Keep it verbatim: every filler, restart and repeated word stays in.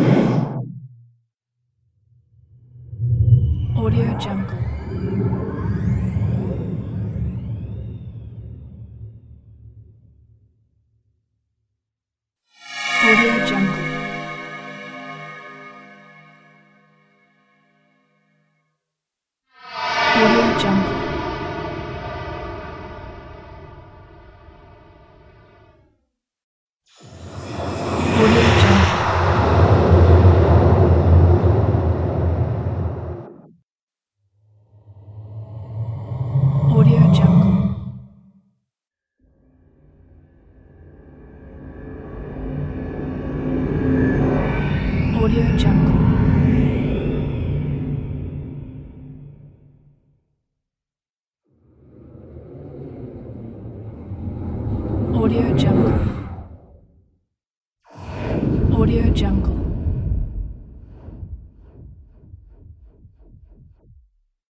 Jungle. Audio Jungle. Audio Jungle. Audio Jungle. Audio Jungle. Audio Jungle. Audio Jungle. Audio Jungle. Audio Jungle.